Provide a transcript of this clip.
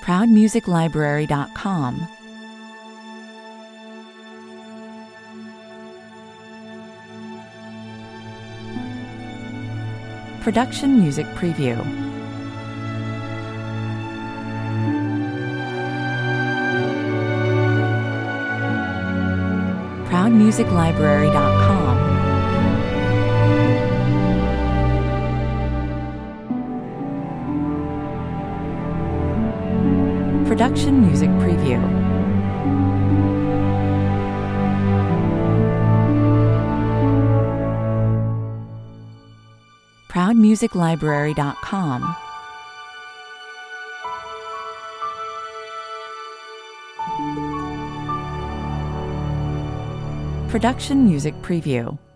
ProudMusicLibrary.com. Production Music Preview. ProudMusicLibrary.com. Production Music Preview. ProudMusicLibrary.com. Production Music Preview.